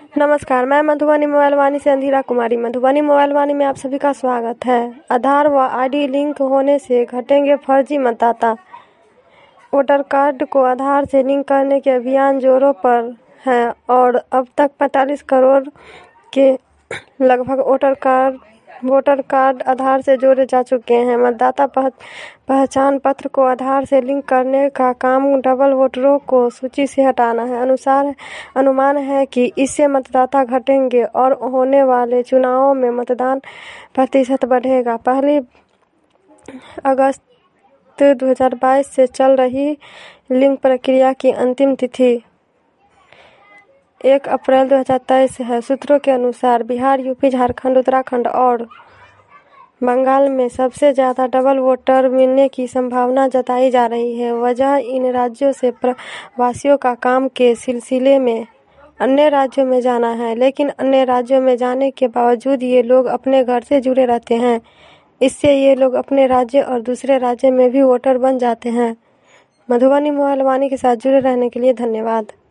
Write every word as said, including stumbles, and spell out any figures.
नमस्कार, मैं मधुबनी मोबाइल वाणी से अंधीरा कुमारी। मधुबनी मोबाइल वाणी में आप सभी का स्वागत है। आधार व आईडी लिंक होने से घटेंगे फर्जी मतदाता। वोटर कार्ड को आधार से लिंक करने के अभियान जोरों पर है और अब तक पैंतालीस करोड़ के लगभग voter card voter card Aadhaar से जोड़े जा चुके हैं। मतदाता पहचान पत्र को आधार से लिंक करने का काम डबल वोटरों को सूची से हटाना है। अनुसार अनुमान है कि इससे मतदाता घटेंगे और होने वाले चुनावों में मतदान प्रतिशत बढ़ेगा। पहली अगस्त दो हज़ार बाईस से चल रही लिंक प्रक्रिया की अंतिम तिथि एक अप्रैल दो हज़ार तेईस है। सूत्रों के अनुसार बिहार, यूपी, झारखंड, उत्तराखंड और बंगाल में सबसे ज़्यादा डबल वोटर मिलने की संभावना जताई जा रही है। वजह इन राज्यों से प्रवासियों का काम के सिलसिले में अन्य राज्यों में जाना है, लेकिन अन्य राज्यों में जाने के बावजूद ये लोग अपने घर से जुड़े रहते हैं। इससे ये लोग अपने राज्य और दूसरे राज्य में भी वोटर बन जाते हैं। मधुबनी मोबाइल वाणी के साथ जुड़े रहने के लिए धन्यवाद।